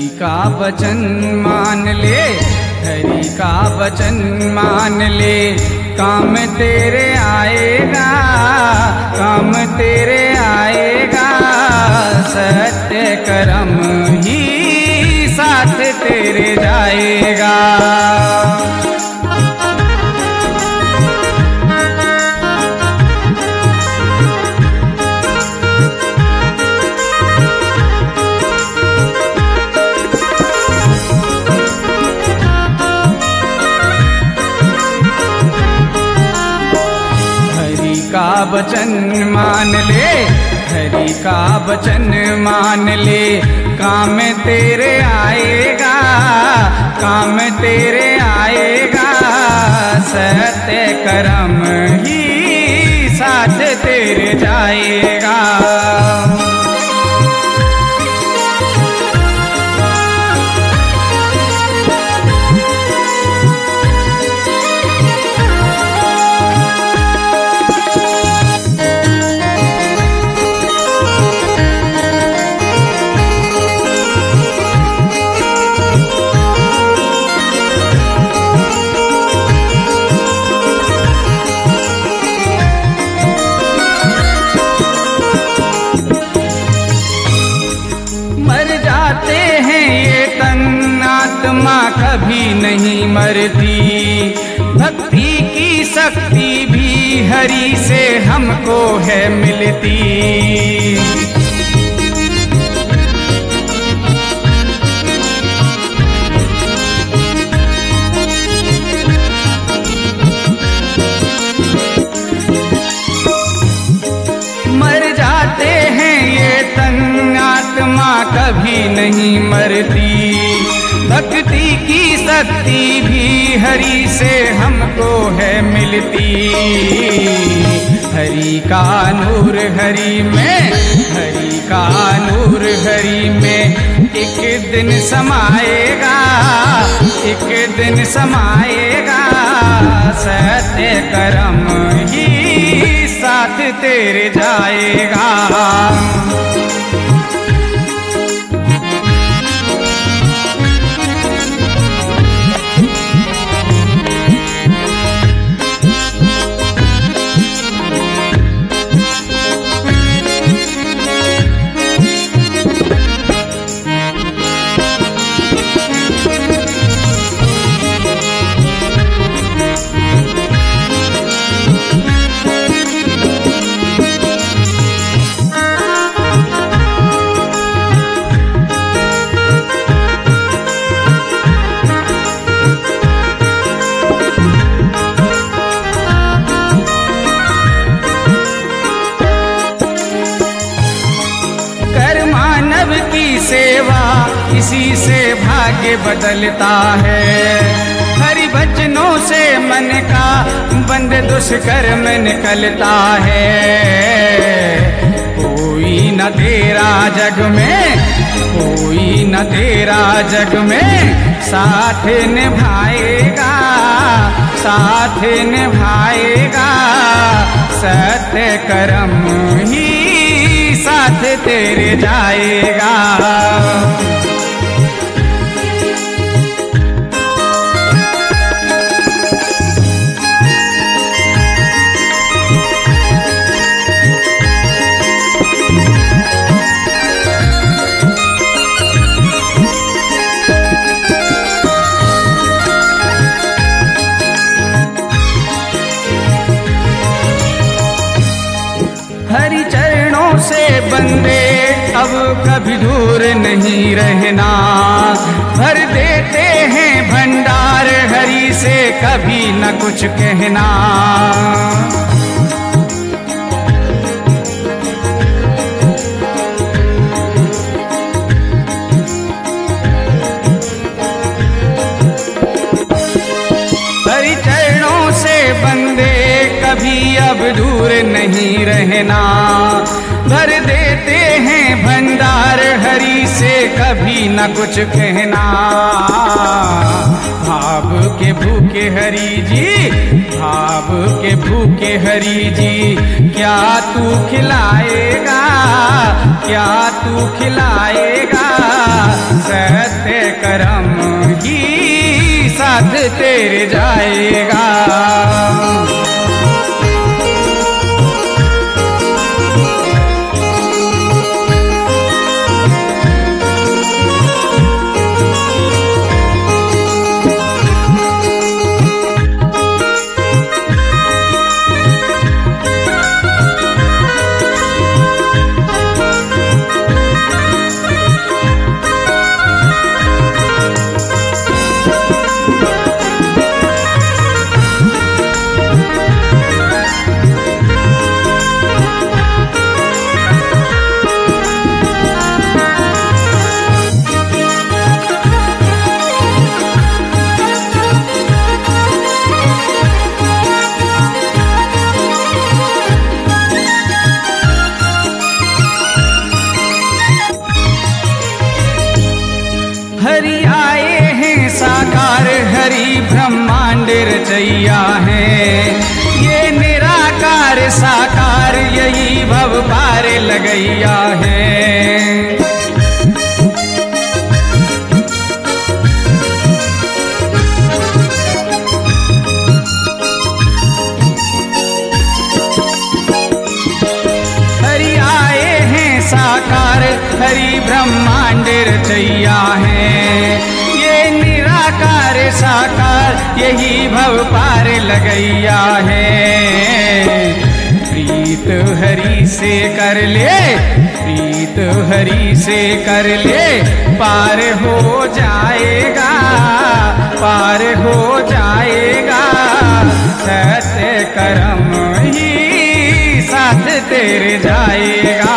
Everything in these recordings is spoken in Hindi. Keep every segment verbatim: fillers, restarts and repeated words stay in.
का वचन मान ले, हरि का वचन मान ले, काम तेरे आएगा, काम तेरे आएगा। सत्य कर्म ही साथ तेरे जाएगा। का वचन मान ले, हरि का वचन मान ले, काम तेरे आएगा, काम तेरे आएगा। सत्य कर्म ही साथ तेरे जाएगा। आत्मा कभी नहीं मरती, भक्ति की शक्ति भी हरि से हमको है मिलती। मर जाते हैं ये तन, आत्मा कभी नहीं मरती, भक्ति की शक्ति भी हरि से हमको है मिलती। हरि का नूर हरि में, हरि का नूर हरि में, एक दिन समाएगा, एक दिन समाएगा। सत्य कर्म ही साथ तेरे जाएगा। सेवा इसी से भाग्य बदलता है, हरि वचनों से मन का बंद दुष्कर्म निकलता है। कोई न तेरा जग में, कोई न तेरा जग में, साथ निभाएगा, साथ निभाएगा। सत्य कर्म ही साथ तेरे जाएगा। हरि चरणों से बंदे अब कभी दूर नहीं रहना, भर देते हैं भंडार हरि से कभी न कुछ कहना। हरि चरणों से बंदे कभी अब दूर नहीं रहना, भर देते हैं भंडार हरि से कभी न कुछ कहना। भाव के भूखे हरि जी, भाव के भूखे हरि जी, क्या तू खिलाएगा, क्या तू खिलाएगा। सत्य तेरे जाएगा। हरि आए हैं साकार, हरि ब्रह्मांड रचैया है। ये निराकार साकार यही भव पार लगैया है। हरि आए हैं साकार, हरि ब्रह्मांड रचैया है। ये निराकार साकार यही भव पार लगैया है। प्रीत हरि से कर ले, प्रीत हरि से कर ले, पार हो जाएगा, पार हो जाएगा। सत्य कर्म ही साथ तेरे जाएगा।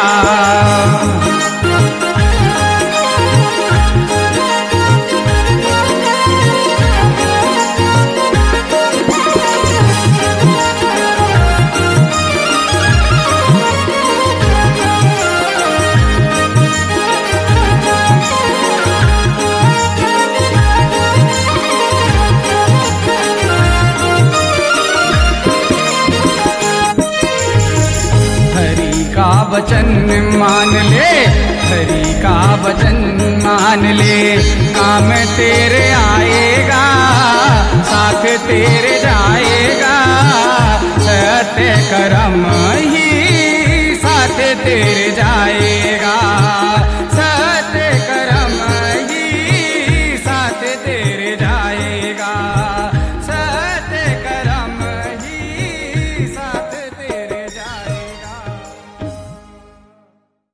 वचन मान ले, हरि का वचन मान ले, काम तेरे आएगा, साथ तेरे जाएगा। सत्य कर्म ही साथ तेरे जाएगा।